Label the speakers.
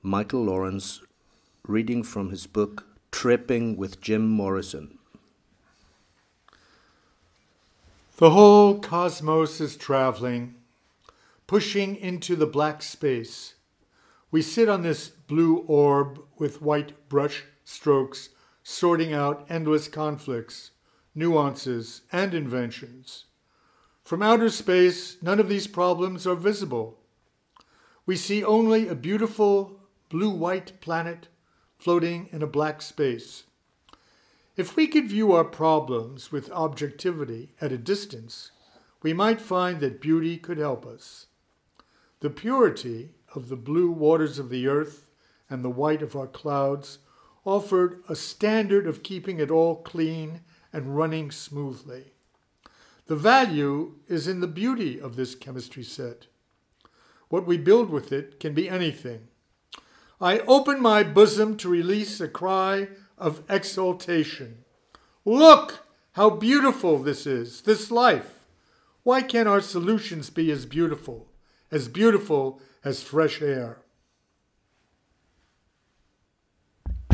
Speaker 1: Michael Lawrence, reading from his book, Tripping with Jim Morrison.
Speaker 2: The whole cosmos is traveling, pushing into the black space. We sit on this blue orb with white brush strokes, sorting out endless conflicts, nuances, and inventions. From outer space, none of these problems are visible. We see only a beautiful blue-white planet floating in a black space. If we could view our problems with objectivity at a distance, we might find that beauty could help us. The purity of the blue waters of the earth and the white of our clouds offered a standard of keeping it all clean and running smoothly. The value is in the beauty of this chemistry set. What we build with it can be anything. I open my bosom to release a cry of exultation. Look how beautiful this is, this life. Why can't our solutions be as beautiful as fresh air?